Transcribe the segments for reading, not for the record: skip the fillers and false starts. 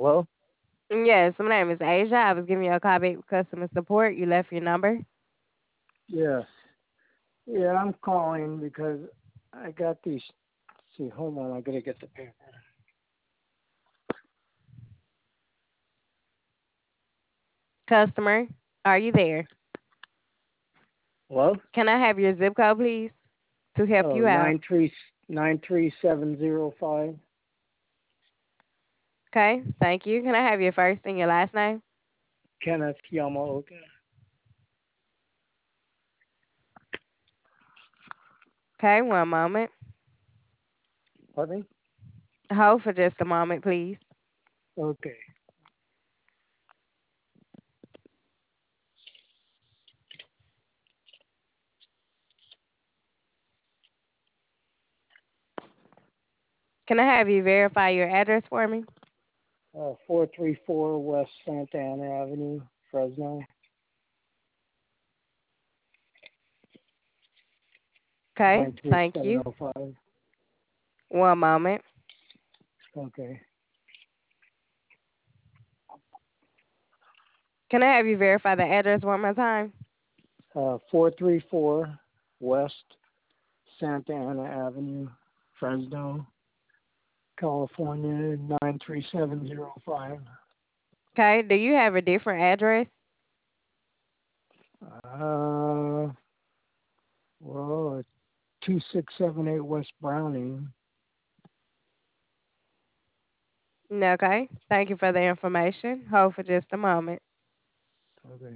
Hello? Yes, my name is Asia. I was giving you a call back with customer support. You left your number. Yes. Yeah, I'm calling because I got these. See, hold on, I gotta get the paper. Customer, are you there? Hello? Can I have your zip code, please, to help Oh, you out? 93705. Okay, thank you. Can I have your first and your last name? Kenneth Yamaoka. Okay, one moment. Pardon me? Hold for just a moment, please. Okay. Can I have you verify your address for me? 434 West Santa Ana Avenue, Fresno. Okay, thank you. 93705. One moment. Okay. Can I have you verify the address one more time? 434 West Santa Ana Avenue, Fresno, California 93705. Okay, do you have a different address? Uh, well, 2678 West Browning. No, okay, thank you for the information. Hold for just a moment. Okay.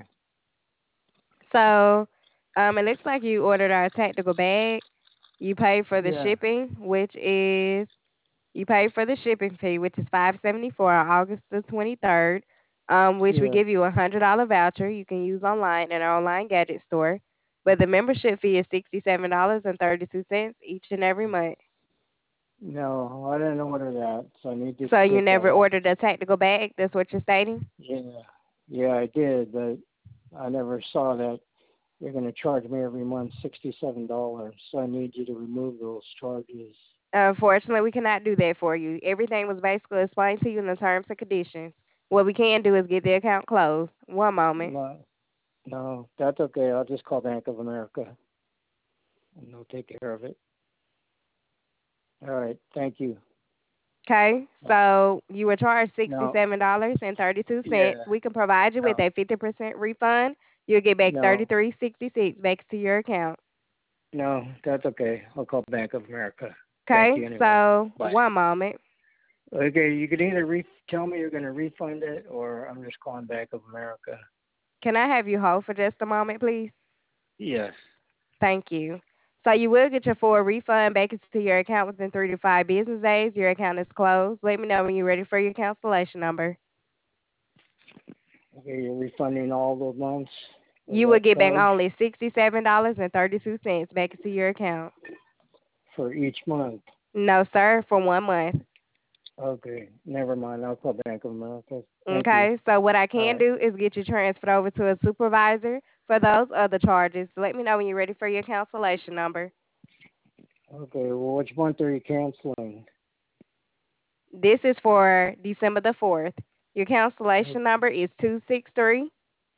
So, it looks like you ordered our tactical bag. You paid for the Yeah. shipping, which is you paid for the shipping fee, which is $574 on August the 23rd. Which we Yeah. give you $100 voucher you can use online in our online gadget store. But the membership fee is $67.32 each and every month. No, I didn't order that, so I need to So you take that never off. ordered a tactical bag. That's what you're stating. Yeah. Yeah, I did, but I never saw that you're going to charge me every month $67. So I need you to remove those charges. Unfortunately, we cannot do that for you. Everything was basically explained to you in the terms and conditions. What we can do is get the account closed. One moment. No, no, that's okay. I'll just call Bank of America and they'll take care of it. All right. Thank you. Okay, Uh, so you were charged no, $67.32. yeah, We can provide you with no, a 50% refund. You'll get back no, 33.66 back to your account. no, that's okay. I'll call Bank of America. Thank Okay, you anyway. so Bye. one moment. Okay, you can either tell me you're going to refund it or I'm just calling Bank of America. Can I have you hold for just a moment, please? Yes. Thank you. So you will get your full refund back into your account within 3 to 5 business days. Your account is closed. Let me know when you're ready for your cancellation number. Okay, you're refunding all the months of You will that get back charge only $67.32 back into your account. for each month. No, sir, for 1 month. Okay, never mind. I'll call Bank of America. Thank you. Okay, so what I All can right. do is get you transferred over to a supervisor for those other charges. Let me know when you're ready for your cancellation number. Okay, well, which month are you canceling? This is for December the 4th. Your cancellation number is 263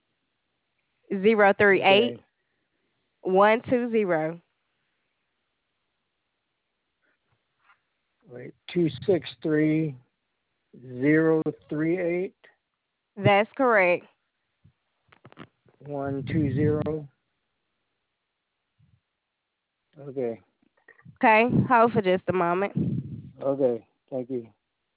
038 Okay, 120. wait, 263 038 That's correct. 120. Okay, Okay, hold for just a moment. okay, thank you.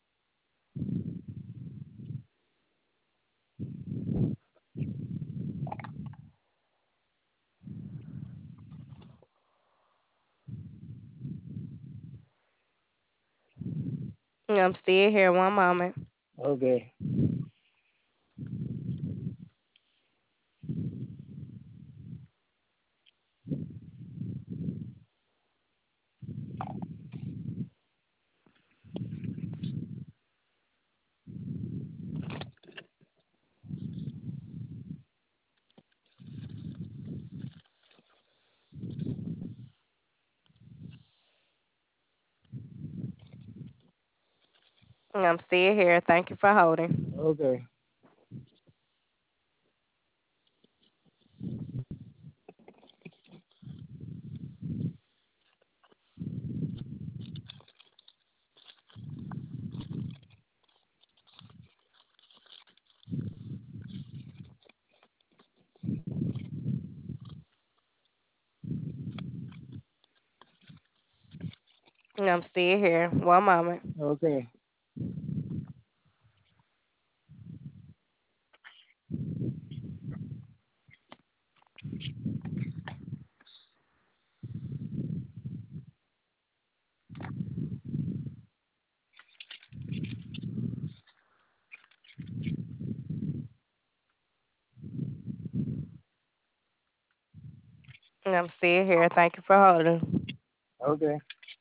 I'm still here. One moment. Okay, I'm still here. Thank you for holding. Okay. I'm still here. One moment. Okay. I'm still here. Thank you for holding. Okay.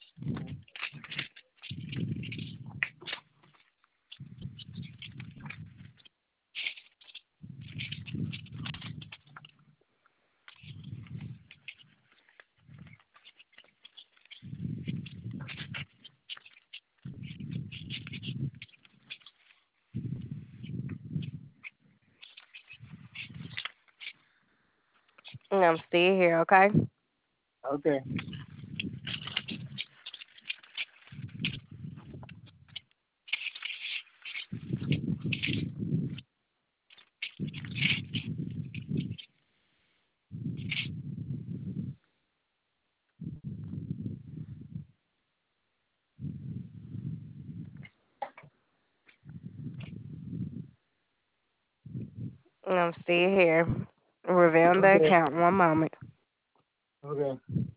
I'm still here, okay? Okay. I'm still here. Revealing the Okay. account. One moment. Okay.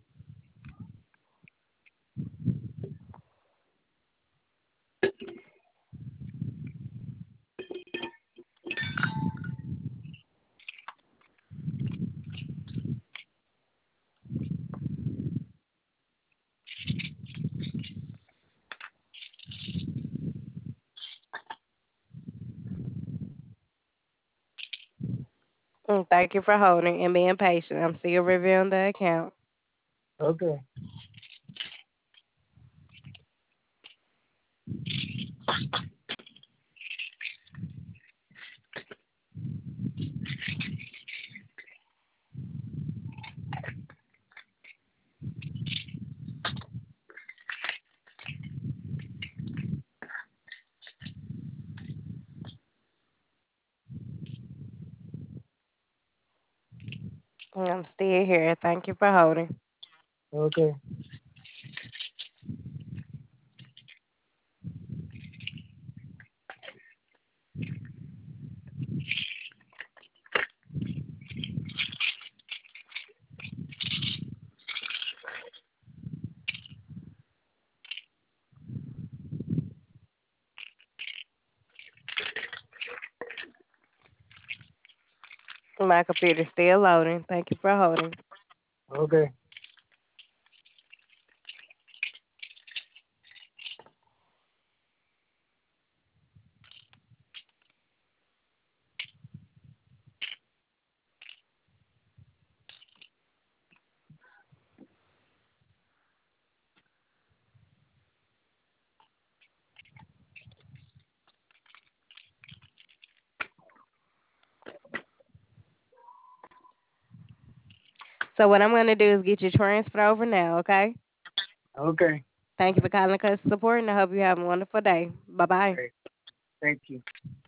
Thank you for holding and being patient. I'm still reviewing the account. Okay. I'm still here. Thank you for holding. Okay. My computer's still loading. Thank you for holding. Okay. So what I'm gonna do is get you transferred over now, okay? Okay. Thank you for calling customer support and I hope you have a wonderful day. Bye bye. Great. Thank you.